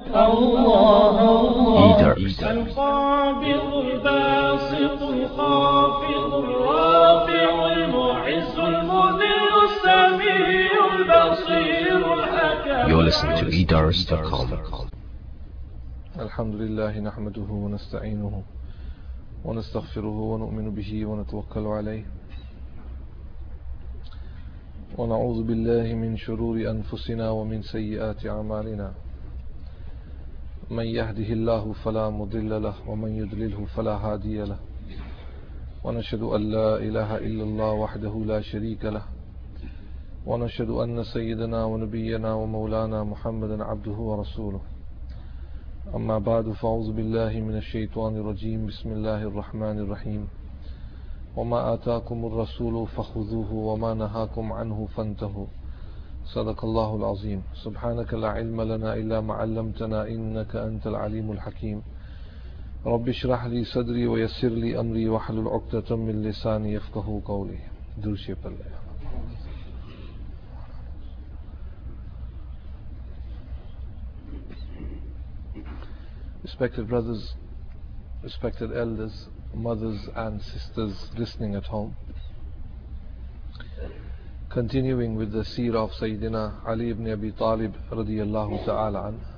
الله الله القابض الباسط الخافض الرافع المعز المذل السميع البصير الحكيم. You're listening to eDars.com. الحمد لله نحمده ونستعينه ونستغفره ونؤمن به ونتوكل عليه ونعوذ بالله من شرور أنفسنا ومن سيئات أعمالنا من يهده الله فلا مضل له ومن يضلله فلا هادي له ونشهد أن لا إله إلا الله وحده لا شريك له ونشهد أن سيدنا ونبينا ومولانا محمدا عبده ورسوله. أما بعد فأعوذ بالله من الشيطان الرجيم. بسم الله الرحمن الرحيم. وما آتاكم الرسول فخذوه وما نهاكم عنه فانتهوا. صدق الله العظيم. سبحانك لا علم لنا إلا ما علمتنا إنك أنت العليم الحكيم. رب اشرح لي صدري ويسر لي أمري واحلل عقدة من لساني يفقهوا قولي. درود پر لے. Respected brothers, respected elders, mothers and sisters listening at home, continuing with the seerah of Sayyidina Ali ibn Abi Talib radiyallahu ta'ala an,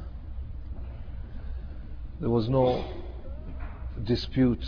there was no dispute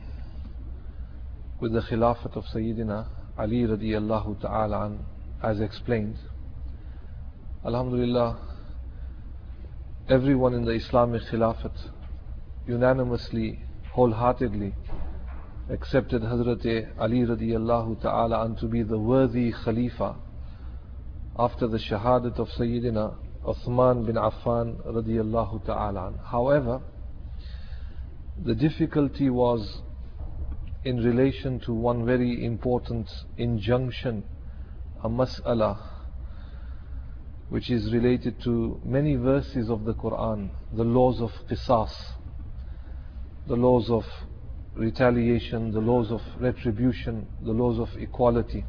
with the Khilafat of Sayyidina Ali radiyallahu ta'ala an, as explained. Alhamdulillah, everyone in the Islamic Khilafat unanimously, wholeheartedly accepted Hazrat Ali radiyallahu ta'ala an to be the worthy Khalifa after the Shahadat of Sayyidina Uthman bin Affan radiyallahu ta'ala an. However, the difficulty was in relation to one very important injunction, a mas'ala, which is related to many verses of the Quran, the laws of qisas, the laws of retaliation, the laws of retribution, the laws of equality.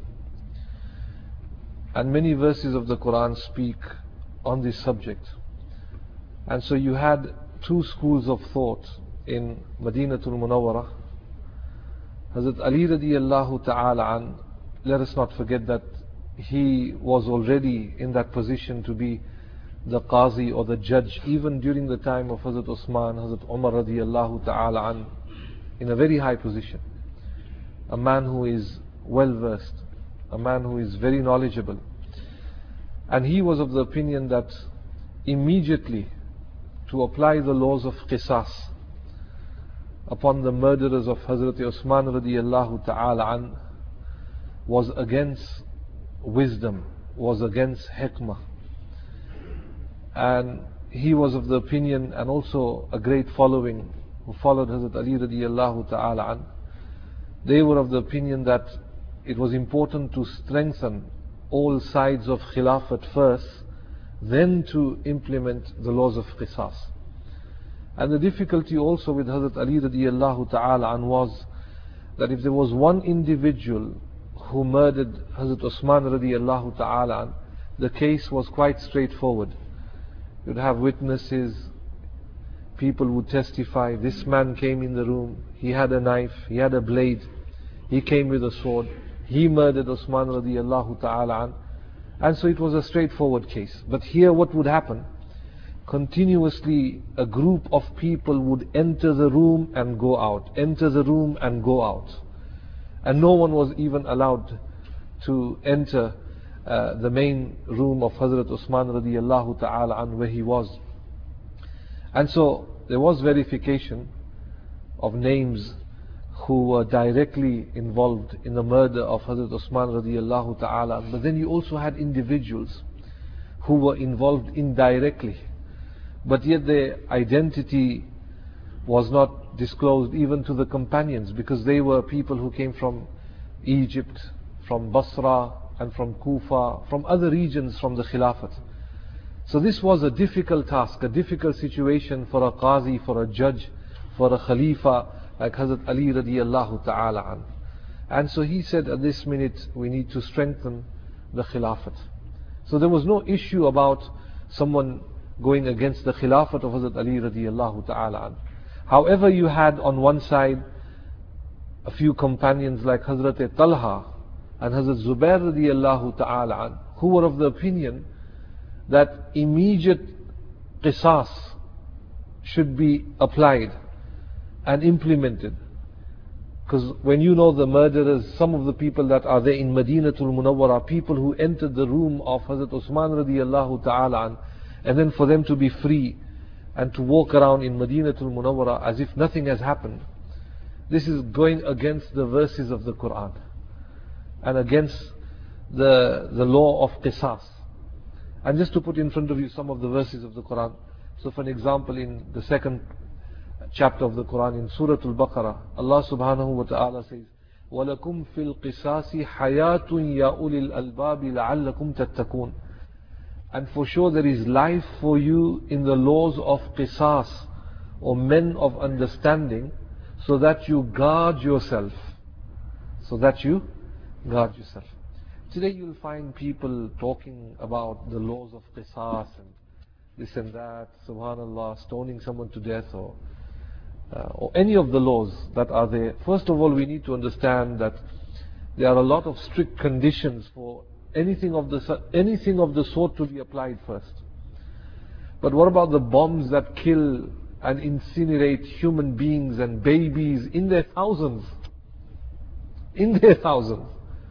And many verses of the Quran speak on this subject. And so you had two schools of thought in Madinatul Munawwarah. Hazrat Ali radiyallahu ta'ala an, let us not forget that he was already in that position to be the qazi or the judge even during the time of Hazrat Usman, Hazrat Umar radiyallahu ta'ala an, in a very high position. A man who is well versed, a man who is very knowledgeable. And he was of the opinion that immediately to apply the laws of qisas upon the murderers of Hazrat Usman radiyallahu ta'ala an was against wisdom, was against hikmah. And he was of the opinion, and also a great following who followed Hazrat Ali radiyallahu ta'ala an, they were of the opinion that it was important to strengthen all sides of Khilafat first, then to implement the laws of qisas. And the difficulty also with Hazrat Ali radiyallahu ta'ala an was that if there was one individual who murdered Hazrat Usman radiyallahu ta'ala an, the case was quite straightforward. You'd have witnesses, people would testify, this man came in the room, he had a knife, he had a blade, he came with a sword, he murdered Usman radiyallahu ta'ala an. And so it was a straightforward case. But here what would happen? Continuously a group of people would enter the room and go out, enter the room and go out. And no one was even allowed to enter the main room of Hazrat Usman radiyallahu ta'ala an, where he was. And so there was verification of names who were directly involved in the murder of Hazrat Usman radiyallahu ta'ala an. But then you also had individuals who were involved indirectly, but yet their identity was not disclosed even to the companions, because they were people who came from Egypt, from Basra and from Kufa, from other regions from the Khilafat. So this was a difficult task, a difficult situation for a qazi, for a judge, for a khalifa like Hazrat Ali radiyallahu ta'ala an. And so he said, at this minute we need to strengthen the Khilafat. So there was no issue about someone going against the Khilafat of Hazrat Ali radiallahu ta'ala an. However, you had on one side a few companions like Hazrat Talha and Hazrat Zubair radiallahu ta'ala an, who were of the opinion that immediate qisas should be applied and implemented. Because when you know the murderers, some of the people that are there in Madinatul Munawwara, people who entered the room of Hazrat Usman radiallahu ta'ala an, and then for them to be free and to walk around in Madinatul Munawwara as if nothing has happened, this is going against the verses of the Quran and against the law of qisas. And just to put in front of you some of the verses of the Quran. So for an example, in the second chapter of the Quran, in Surah Al-Baqarah, Allah subhanahu wa ta'ala says, وَلَكُمْ فِي الْقِصَاصِ حَيَاةٌ يَا أُولِي الْأَلْبَابِ لَعَلَّكُمْ تَتَّقُونَ. And for sure there is life for you in the laws of qisas, or men of understanding, so that you guard yourself. So that you guard yourself. Today you'll find people talking about the laws of qisas and this and that, subhanallah, stoning someone to death or any of the laws that are there. First of all, we need to understand that there are a lot of strict conditions for anything of the sort to be applied first. But what about the bombs that kill and incinerate human beings and babies in their thousands? In their thousands.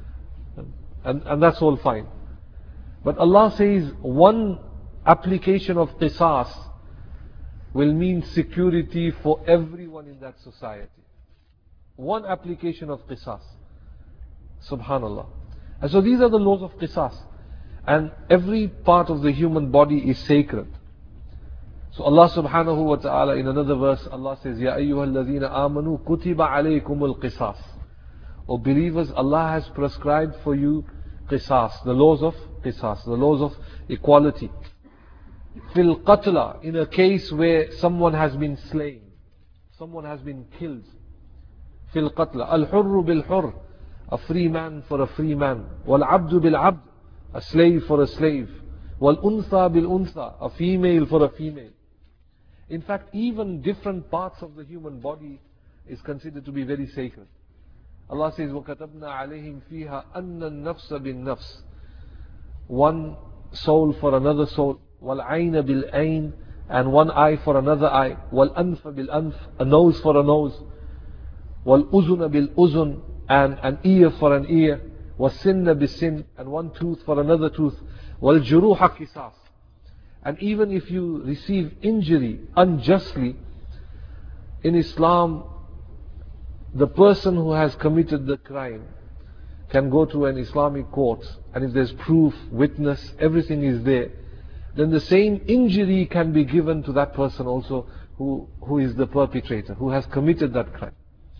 And that's all fine. But Allah says one application of qisas will mean security for everyone in that society. One application of qisas. Subhanallah. And so these are the laws of qisas. And every part of the human body is sacred. So Allah subhanahu wa ta'ala, in another verse, Allah says, Ya ayyuhalladhina amanu kutiba alaykumul qisas. O believers, Allah has prescribed for you qisas, the laws of qisas, the laws of equality. Fil qatla, in a case where someone has been slain, someone has been killed. Fil qatla, al-hurru bil-hurr, a free man for a free man. Wal-abdu bil-abd, a slave for a slave. Wal-untha bil-untha, a female for a female. In fact, even different parts of the human body is considered to be very sacred. Allah says, وَكَتَبْنَا عَلَيْهِمْ فِيهَا أَنَّ النَّفْسَ بِالنَّفْسِ. One soul for another soul. وَالْعَيْنَ بِالْعَيْنِ, and one eye for another eye. وَالْأَنْفَ بِالْأَنْفِ, a nose for a nose. وَالْأُذُنَ بِالْأُذُنِ, and an ear for an ear. وَالسِّنَّ بِالسِّنِّ, and one tooth for another tooth. وَالْجُرُوحَ قِصَاص. And even if you receive injury unjustly, in Islam, the person who has committed the crime can go to an Islamic court, and if there's proof, witness, everything is there, then the same injury can be given to that person also who is the perpetrator, who has committed that crime.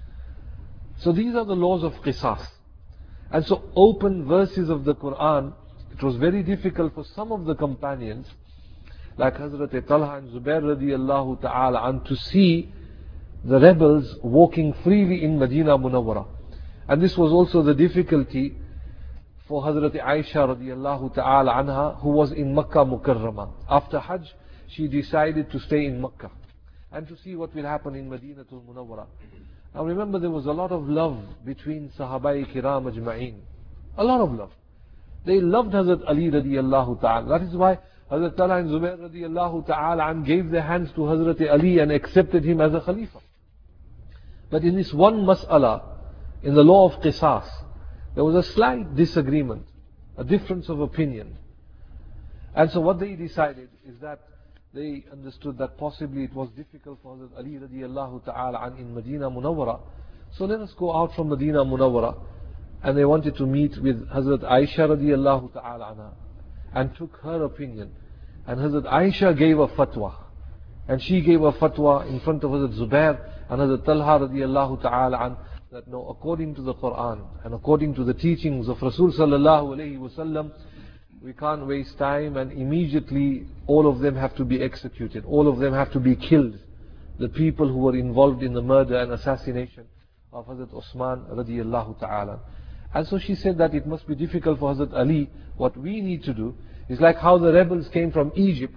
So these are the laws of qisas. And so open verses of the Quran, it was very difficult for some of the companions, like Hazrat Talha and Zubair radiallahu ta'ala an, to see the rebels walking freely in Medina Munawwara. And this was also the difficulty for Hazrat Aisha radiallahu ta'ala anha, who was in Makkah Mukarramah. After Hajj, she decided to stay in Makkah and to see what will happen in Madinatul Munawwara. Now remember, there was a lot of love between Sahabai Kiram Ajma'een. A lot of love. They loved Hazrat Ali radiallahu ta'ala. That is why Hazrat Talha and Zubair radiallahu ta'ala an gave their hands to Hazrat Ali and accepted him as a Khalifa. But in this one mas'ala, in the law of qisas, there was a slight disagreement, a difference of opinion. And so what they decided is that they understood that possibly it was difficult for Hazrat Ali radiallahu ta'ala an in Medina Munawwara. So let us go out from Medina Munawwara. And they wanted to meet with Hazrat Aisha radiallahu ta'ala anha, and took her opinion. And Hazrat Aisha gave a fatwa. And she gave a fatwa in front of Hazrat Zubair and Hazrat Talha radiallahu ta'ala an, that no, according to the Quran and according to the teachings of Rasul sallallahu alayhi wasallam, we can't waste time, and immediately all of them have to be executed. All of them have to be killed. The people who were involved in the murder and assassination of Hazrat Osman radiallahu ta'ala. And so she said that it must be difficult for Hazrat Ali. What we need to do is like how the rebels came from Egypt.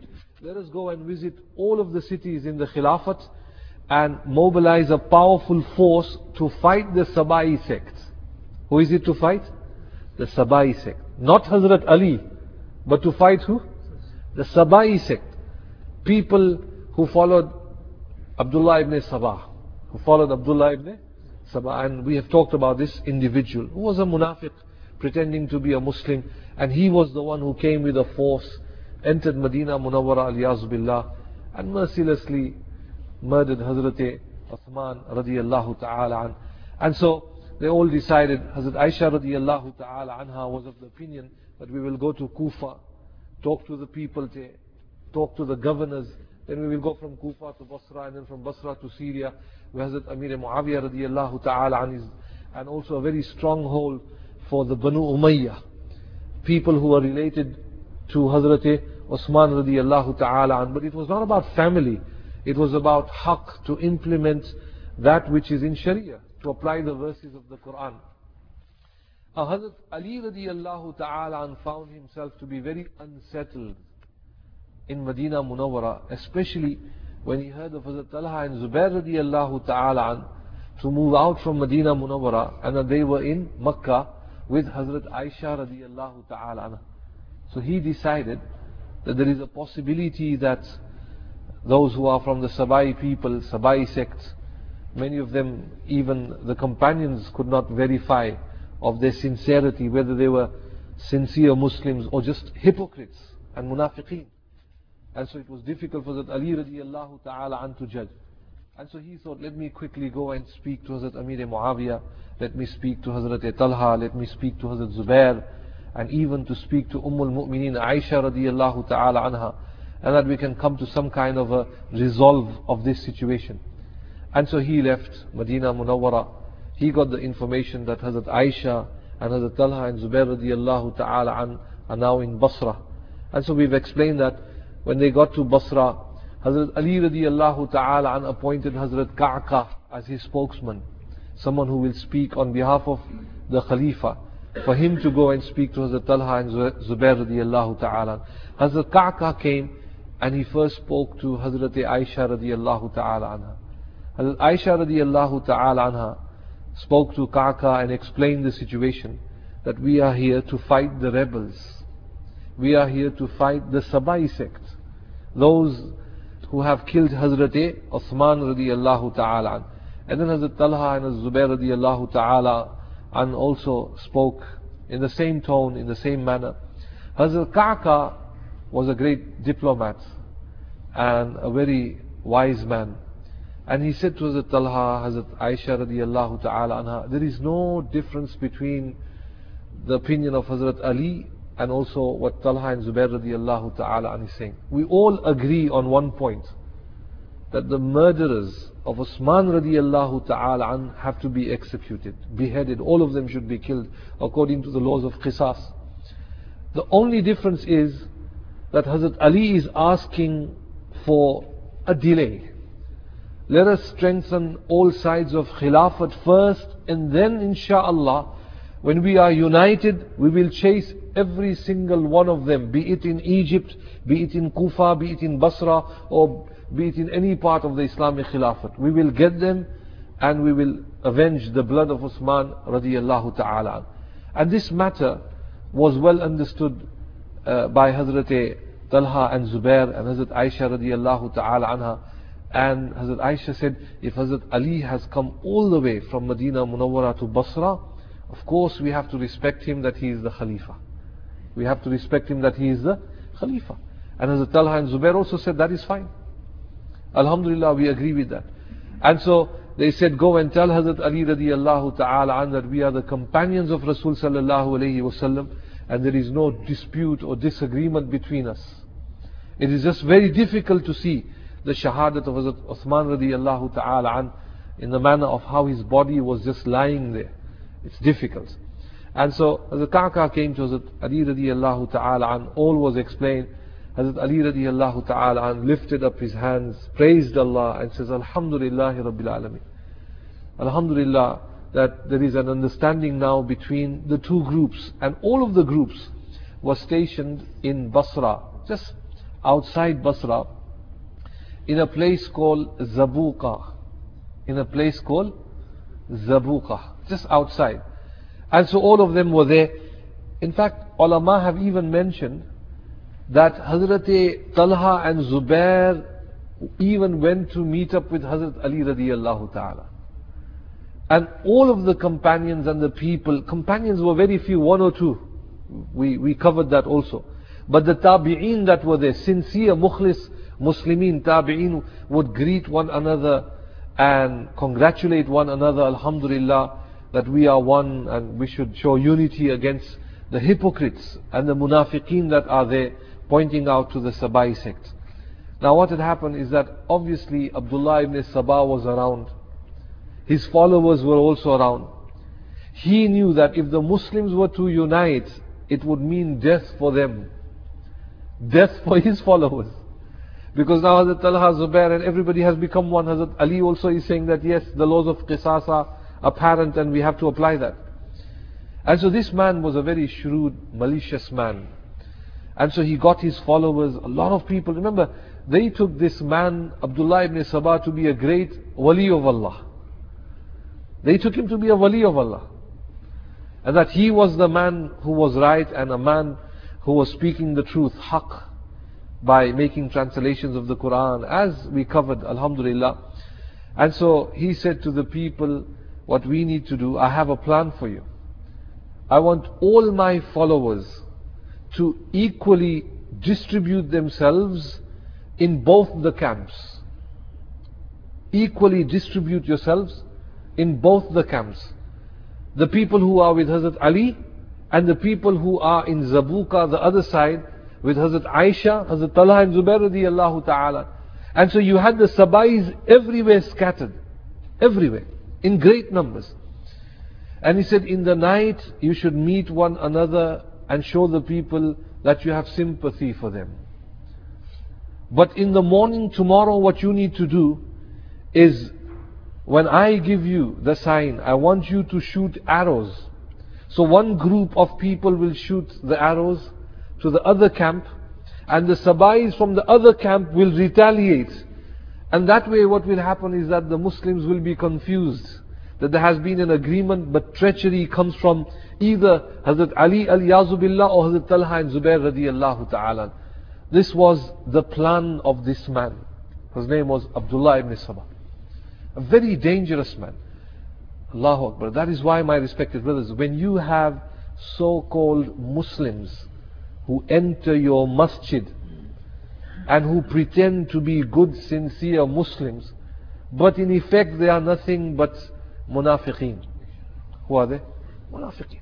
let us go and visit all of the cities in the Khilafat and mobilize a powerful force to fight the Sabai sect. Who is it to fight? The Sabai sect. Not Hazrat Ali, but to fight who? The Sabai sect. People who followed Abdullah ibn Sabah. Who followed Abdullah ibn Sabah. And we have talked about this individual who was a munafiq, pretending to be a Muslim. And he was the one who came with a force, entered Medina Munawwara al-Yazu Billah, and mercilessly murdered Hazrat Uthman radiyallahu ta'ala an. And so they all decided, Hazrat Aisha radiyallahu ta'ala anha was of the opinion that we will go to Kufa, talk to the people there, talk to the governors, then we will go from Kufa to Basra, and then from Basra to Syria, where Hazrat Amir Muawiyah radiyallahu ta'ala an is, and also a very stronghold for the Banu Umayyah, people who are related to Hazrat Uthman radiyallahu ta'ala an. But it was not about family, it was about haqq, to implement that which is in Sharia, to apply the verses of the Quran. Hazrat Ali radiyallahu ta'ala an found himself to be very unsettled in Medina Munawwara, especially when he heard of Hazrat Talha and Zubair radiyallahu ta'ala an to move out from Medina Munawwara, and that they were in Makkah with Hazrat Aisha radiyallahu ta'ala anha. So he decided that there is a possibility that those who are from the Sabai people, Sabai sect, many of them, even the companions, could not verify of their sincerity, whether they were sincere Muslims or just hypocrites and munafiqeen. And so it was difficult for Hazrat Ali radiyallahu ta'ala an to judge. And so he thought, let me quickly go and speak to Hazrat Amir Muawiyah, let me speak to Hazrat Talha, let me speak to Hazrat Zubair, and even to speak to Umm-ul-Mu'mineen Aisha radiyallahu ta'ala anha, and that we can come to some kind of a resolve of this situation. And so he left Medina Munawwara. He got the information that Hazrat Aisha and Hazrat Talha and Zubair radiyallahu ta'ala an are now in Basra. And so we've explained that when they got to Basra, Hazrat Ali radiyallahu ta'ala an appointed Hazrat Ka'ka as his spokesman, someone who will speak on behalf of the Khalifa, for him to go and speak to Hazrat Talha and Zubair radiyallahu ta'ala. Hazrat Ka'ka came and he first spoke to Hazrat Aisha radiyallahu ta'ala anha. Hazrat Aisha radiyallahu ta'ala anha spoke to Ka'ka and explained the situation, that we are here to fight the rebels. We are here to fight the Sabai sect, those who have killed Hazrat Uthman radiyallahu ta'ala an. And then Hazrat Talha and Zubair radiyallahu ta'ala an also spoke in the same tone, in the same manner. Hazrat Ka'ka was a great diplomat and a very wise man. And he said to Hazrat Talha, Hazrat Aisha radiyallahu ta'ala anha, there is no difference between the opinion of Hazrat Ali and also what Talha and Zubair radiyallahu ta'ala an is saying. We all agree on one point, that the murderers of Uthman radiyallahu ta'ala an have to be executed, beheaded. All of them should be killed according to the laws of Qisas. The only difference is that Hazrat Ali is asking for a delay. Let us strengthen all sides of Khilafat first, and then insha'Allah, when we are united, we will chase every single one of them, be it in Egypt, be it in Kufa, be it in Basra, or be it in any part of the Islamic Khilafat. We will get them and we will avenge the blood of Uthman radiyallahu ta'ala. And this matter was well understood by Hazrat Talha and Zubair and Hazrat Aisha radiyallahu ta'ala anha. And Hazrat Aisha said, if Hazrat Ali has come all the way from Medina Munawwara to Basra, of course we have to respect him that he is the Khalifa. We have to respect him that he is the Khalifa. And Hazrat Talha and Zubair also said, that is fine. Alhamdulillah, we agree with that. And so they said, go and tell Hazrat Ali radiyallahu ta'ala an that we are the companions of Rasul sallallahu alayhi wasallam, and there is no dispute or disagreement between us. It is just very difficult to see the shahadat of Hazrat Uthman radiyallahu ta'ala an in the manner of how his body was just lying there. It's difficult. And so Hazrat Ka'ka came to Hazrat Ali radiyallahu ta'ala an, all was explained. Hazrat Ali radiyallahu ta'ala an lifted up his hands, praised Allah and says, Alhamdulillahi Rabbil Alameen. Alhamdulillah, that there is an understanding now between the two groups, and all of the groups were stationed in Basra, just outside Basra, in a place called Zabuqa. In a place called Zabuqa, just outside. And so all of them were there. In fact, ulama have even mentioned that Hazrat Talha and Zubair even went to meet up with Hazrat Ali radiyallahu ta'ala. And all of the companions and the people, companions were very few, one or two. We covered that also. But the tabi'een that were there, sincere, mukhlis, Muslimin, tabi'een, would greet one another and congratulate one another, alhamdulillah, that we are one and we should show unity against the hypocrites and the munafiqeen that are there, pointing out to the Sabai sect. Now what had happened is that obviously Abdullah ibn Sabah was around. His followers were also around. He knew that if the Muslims were to unite, it would mean death for them. Death for his followers. Because now Hazrat Talha, Zubair and everybody has become one. Hazrat Ali also is saying that yes, the laws of qisas are apparent and we have to apply that. And so this man was a very shrewd, malicious man. And so he got his followers, a lot of people. Remember, they took this man, Abdullah ibn Sabah, to be a great wali of Allah. They took him to be a wali of Allah. And that he was the man who was right and a man who was speaking the truth, haqq, by making translations of the Quran, as we covered, alhamdulillah. And so he said to the people, what we need to do, I have a plan for you. I want all my followers to equally distribute themselves in both the camps. Equally distribute yourselves in both the camps. The people who are with Hazrat Ali and the people who are in Zabuqa, the other side, with Hazrat Aisha, Hazrat Talha and Zubair radiyallahu ta'ala. And so you had the Sabais everywhere scattered. Everywhere. In great numbers. And he said, in the night you should meet one another and show the people that you have sympathy for them. But in the morning tomorrow what you need to do is, when I give you the sign, I want you to shoot arrows. So one group of people will shoot the arrows to the other camp, and the Sabais from the other camp will retaliate. And that way what will happen is that the Muslims will be confused, that there has been an agreement, but treachery comes from either Hazrat Ali al-Yazu billah or Hazrat Talha and Zubair radiyallahu ta'ala. This was the plan of this man. His name was Abdullah ibn Sabah. A very dangerous man. Allahu Akbar. That is why, my respected brothers, when you have so-called Muslims who enter your masjid and who pretend to be good, sincere Muslims, but in effect they are nothing but munafiqeen. Who are they? Munafiqeen.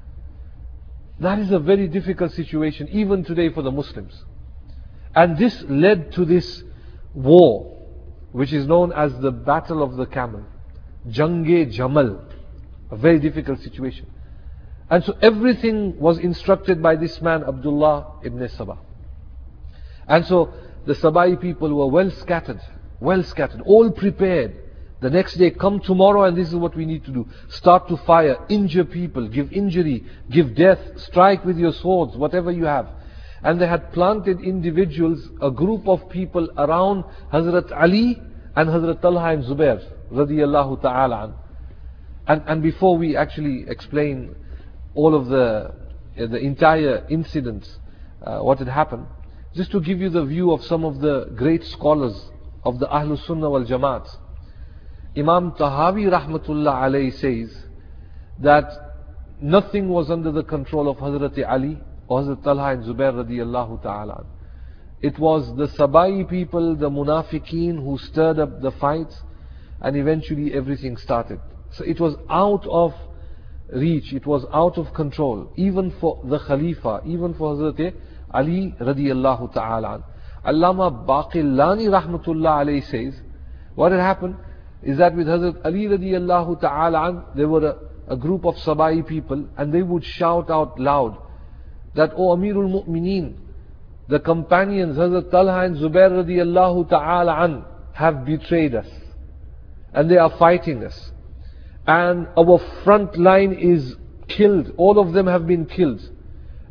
That is a very difficult situation even today for the Muslims. And this led to this war, which is known as the Battle of the Camel, Jang-e Jamal, a very difficult situation. And so everything was instructed by this man Abdullah ibn Sabah. And so the Sabai people were well scattered, all prepared. The next day, come tomorrow and this is what we need to do. Start to fire, injure people, give injury, give death, strike with your swords, whatever you have. And they had planted individuals, a group of people around Hazrat Ali and Hazrat Talha and Zubair radiyallahu ta'ala an. And before we actually explain all of the entire incident, what had happened, just to give you the view of some of the great scholars of the Ahlus Sunnah wal Jamaat. Imam Tahawi rahmatullah alayhi says that nothing was under the control of Hazrat Ali or Hazrat Talha and Zubair radiyallahu ta'ala. It was the Sabai people, the munafiqeen, who stirred up the fights, and eventually everything started. So it was out of reach, it was out of control, even for the Khalifa, even for Hazrat Ali radiyallahu ta'ala. Allama Baqillani rahmatullah alayhi says, what had happened is that with Hazrat Ali radiyallahu ta'ala, there were a group of Sabai people, and they would shout out loud that, O Amirul Mu'mineen, the companions Hazrat Talha and Zubair radiyallahu ta'ala have betrayed us, and they are fighting us, and our front line is killed, all of them have been killed,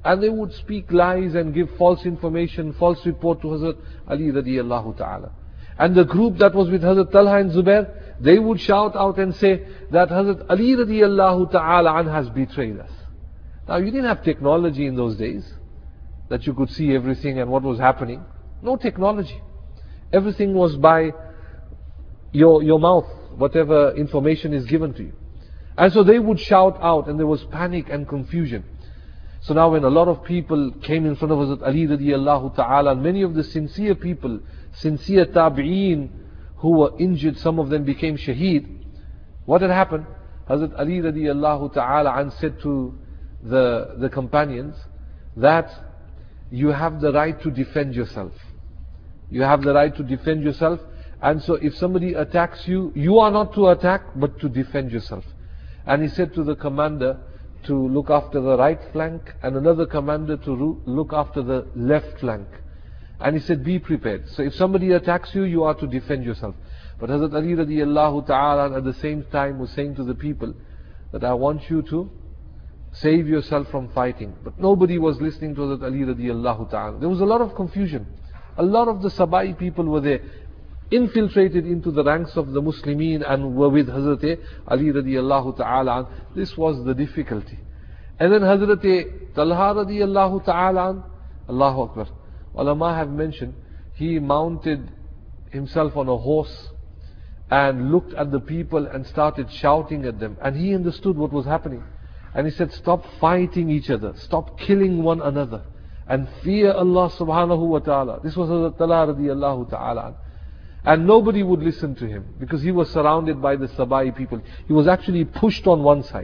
and they would speak lies and give false information, false report to Hazrat Ali radiallahu ta'ala. And the group that was with Hazrat Talha and Zubair, they would shout out and say that Hazrat Ali radiallahu ta'ala has betrayed us. Now you didn't have technology in those days, that you could see everything and what was happening. No technology. Everything was by your mouth, whatever information is given to you. And so they would shout out, and there was panic and confusion. So now when a lot of people came in front of Hazrat Ali radiallahu ta'ala, many of the sincere people, sincere tabi'een who were injured, some of them became shaheed. What had happened? Hazrat Ali radiallahu ta'ala said to the companions that you have the right to defend yourself. You have the right to defend yourself. And so if somebody attacks you, you are not to attack, but to defend yourself. And he said to the commander to look after the right flank, and another commander to look after the left flank. And he said, be prepared. So if somebody attacks you, you are to defend yourself. But Hazrat Ali radiallahu ta'ala at the same time was saying to the people that I want you to save yourself from fighting. But nobody was listening to Hazrat Ali radiallahu ta'ala. There was a lot of confusion. A lot of the Sabai people were there, infiltrated into the ranks of the Muslimin and were with Hazrat Ali radiallahu ta'ala. This was the difficulty. And then Hazrat Talha radiallahu ta'ala, Allahu Akbar. Ulama have mentioned, he mounted himself on a horse and looked at the people and started shouting at them. And he understood what was happening. And he said, stop fighting each other, stop killing one another, and fear Allah subhanahu wa ta'ala. This was Hazrat Talha radiallahu ta'ala. And nobody would listen to him because he was surrounded by the Sabai people. He was actually pushed on one side.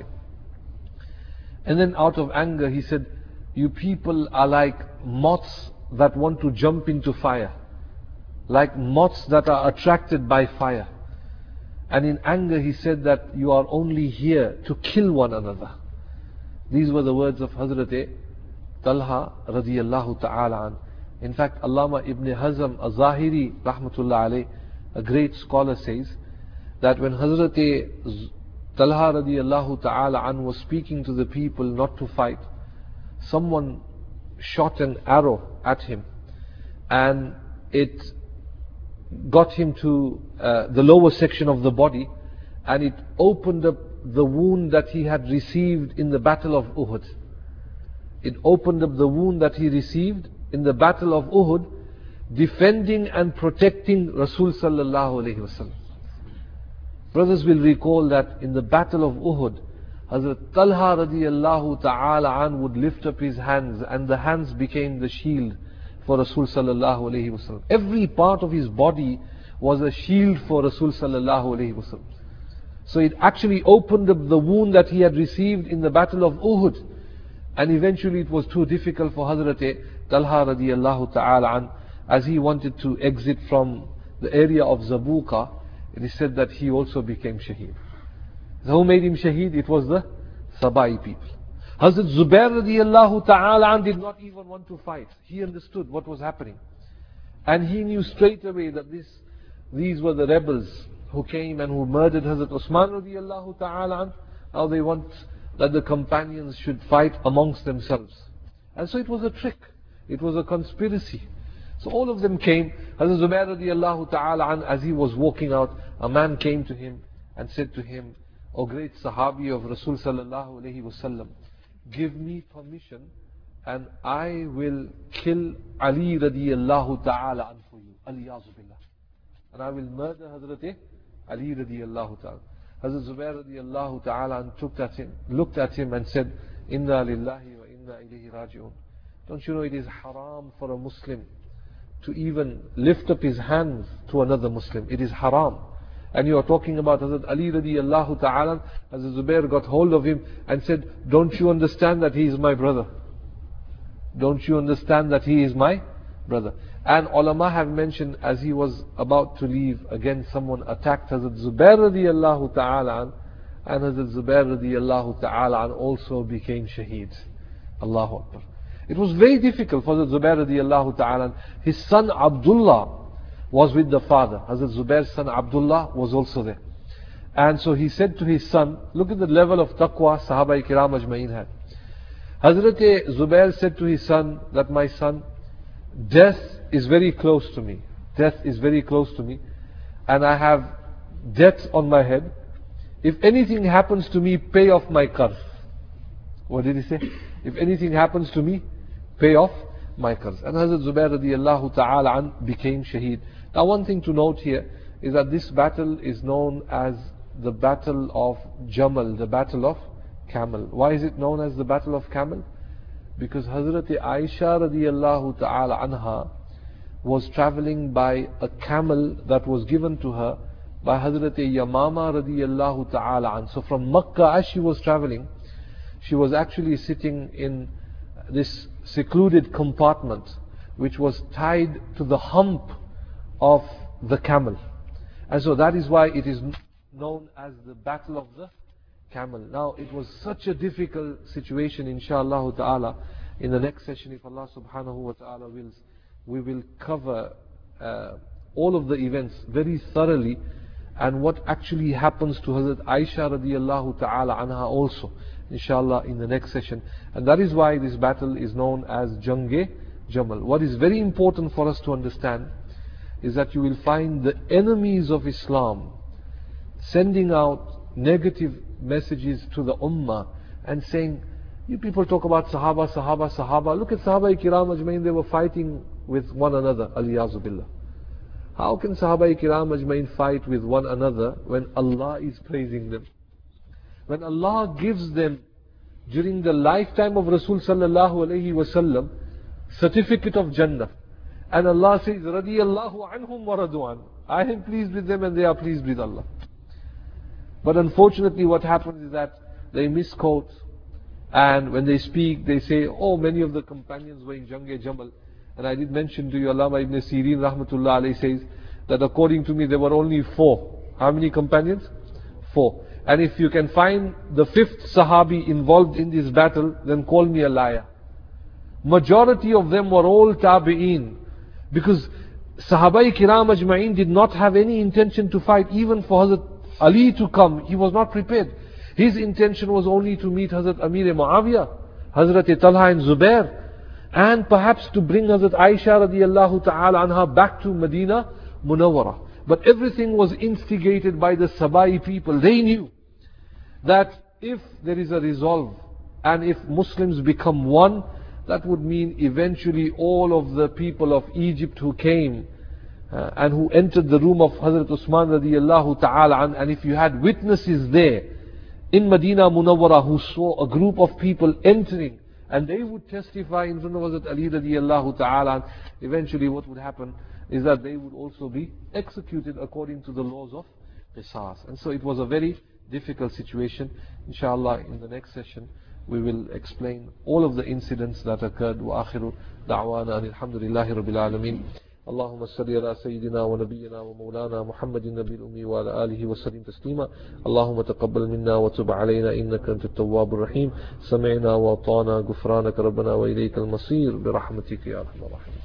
And then out of anger he said, you people are like moths that want to jump into fire. Like moths that are attracted by fire. And in anger he said that you are only here to kill one another. These were the words of Hazrat Talha radiyallahu ta'ala. In fact, Allama Ibn Hazm al-Zahiri rahmatullah alayh, a great scholar, says that when Hazrat Talha radiyallahu ta'ala was speaking to the people not to fight, someone shot an arrow at him and it got him to the lower section of the body, and it opened up the wound that he had received in the battle of Uhud. It opened up the wound that he received in the battle of Uhud, defending and protecting Rasul sallallahu alayhi wasallam. Brothers will recall that in the battle of Uhud, Hazrat Talha radiyallahu ta'ala would lift up his hands, and the hands became the shield for Rasul sallallahu alayhi wasallam. Every part of his body was a shield for Rasul sallallahu alayhi wasallam. So it actually opened up the wound that he had received in the battle of Uhud. And eventually it was too difficult for Hazrat Talha radiyallahu ta'ala as he wanted to exit from the area of Zabuqa. It is said that he also became shaheed. So who made him shaheed? It was the Sabai people. Hazrat Zubair radiyallahu ta'ala did not even want to fight. He understood what was happening. And he knew straight away that these were the rebels who came and who murdered Hazrat Usman radiyallahu ta'ala. Now they want that the companions should fight amongst themselves. And so it was a trick. It was a conspiracy. So all of them came. Hazrat Zubair radiyallahu ta'ala as he was walking out, a man came to him and said to him, O great Sahabi of Rasul sallallahu alayhi wasallam, give me permission and I will kill Ali radiyallahu ta'ala for you. Aliyazu billah. And I will murder Hazrat Ali radiyallahu ta'ala. Hazrat Zubair radiyallahu ta'ala looked at him and said, Inna lillahi wa inna ilayhi raji'un. Don't you know it is haram for a Muslim to even lift up his hands to another Muslim? It is haram. And you are talking about Hazrat Ali radiyallahu ta'ala. Hazrat Zubair got hold of him and said, don't you understand that he is my brother? Don't you understand that he is my brother? And ulama have mentioned, as he was about to leave, again someone attacked Hazrat Zubair radiyallahu ta'ala, and Hazrat Zubair radiyallahu ta'ala also became shaheed. Allahu Akbar. It was very difficult for Hazrat Zubair radiyallahu ta'ala. His son Abdullah was with the father. Hazrat Zubair's son Abdullah was also there. And so he said to his son, look at the level of taqwa Sahaba Kiram Ajma'in had. Hazrat Zubair said to his son that, my son, death is very close to me. Death is very close to me. And I have debt on my head. If anything happens to me, pay off my qarz. What did he say? If anything happens to me, pay off my qarz. And Hazrat Zubair radiallahu ta'ala an became shaheed. Now one thing to note here is that this battle is known as the Battle of Jamal, the Battle of Camel. Why is it known as the Battle of Camel? Because Hazrat Aisha radiallahu ta'ala anha was traveling by a camel that was given to her by Hazrat Yamama radiallahu ta'ala an. So from Makkah, as she was traveling, she was actually sitting in this secluded compartment which was tied to the hump of the camel. And so that is why it is known as the Battle of the Camel. Now it was such a difficult situation, inshallah ta'ala. In the next session, if Allah subhanahu wa ta'ala wills, we will cover all of the events very thoroughly, and what actually happens to Hazrat Aisha radiallahu ta'ala anha also, inshallah, in the next session. And that is why this battle is known as Jang-e Jamal. What is very important for us to understand is that you will find the enemies of Islam sending out negative messages to the ummah and saying, you people talk about Sahaba, Sahaba, Sahaba. Look at Sahaba Kiram Ajmain, they were fighting with one another, Aliyazu Billah. How can Sahaba Kiram Ajmain fight with one another when Allah is praising them? When Allah gives them, during the lifetime of Rasul sallallahu alayhi wasallam, certificate of Jannah. And Allah says, Radiyallahu anhum wa radu'an. I am pleased with them and they are pleased with Allah. But unfortunately what happens is that they misquote, and when they speak they say, oh, many of the companions were in Jang-e Jamal. And I did mention to you, Allama ibn Sirin rahmatullah alayhi says that according to me there were only 4. How many companions? 4. And if you can find the 5th Sahabi involved in this battle, then call me a liar. Majority of them were all Tabi'een. Because Sahabai Kiram Ajma'in did not have any intention to fight, even for Hazrat Ali to come. He was not prepared. His intention was only to meet Hazrat Amir Muawiyah, Hazrat Talha and Zubair, and perhaps to bring Hazrat Aisha radiallahu ta'ala anha back to Medina Munawwara. But everything was instigated by the Sabai people. They knew that if there is a resolve and if Muslims become one, that would mean eventually all of the people of Egypt who came and who entered the room of Hazrat Usman radiallahu ta'ala an, and if you had witnesses there in Medina Munawwara who saw a group of people entering, and they would testify in front of Hazrat Ali radiallahu ta'ala an, eventually what would happen is that they would also be executed according to the laws of Qisas. And so it was a very difficult situation. Inshallah, in the next session we will explain all of the incidents that occurred. وآخر دعوانا أن الحمد لله رب العالمين. اللهم صل على سيدنا ونبينا ومولانا محمد النبي الأمي وعلى آله وسلم تسليما. اللهم تقبل منا وتب علينا إنك أنت التواب الرحيم. سمعنا وأطعنا غفرانك ربنا وإليك المصير برحمتك يا أرحم الراحمين.